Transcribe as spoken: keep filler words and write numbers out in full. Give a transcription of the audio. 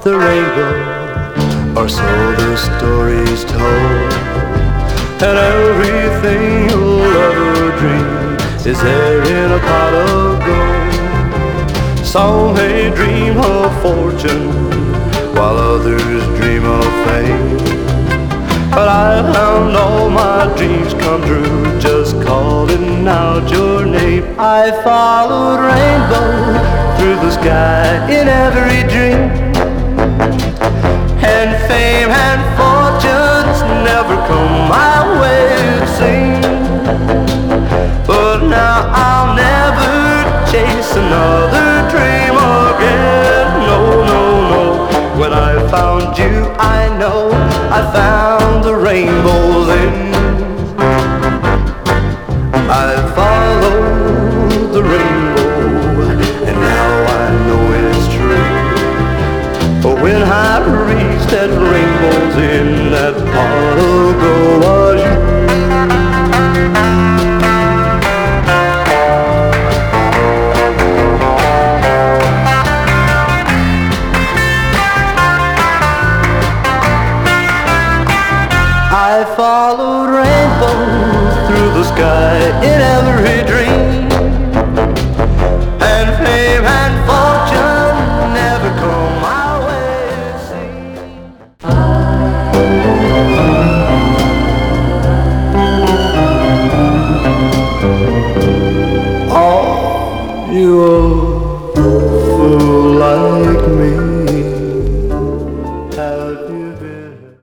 the rainbow, or so the story's told. And everything you'll ever dream is there in a pot of gold. Some may dream of fortune, while others dream of fame. But I found all my dreams come true just calling out your name. I followed rainbow through the sky in every dream, and fame and fortunes never come my way, it seems. But now I'll never chase another dream again. No, no, no. When I found you, I know I found the rainbow then. I followed the rainbow, and now I know it's true. But when I reached that rainbow's end, that pot of gold was you. I followed rainbows through the sky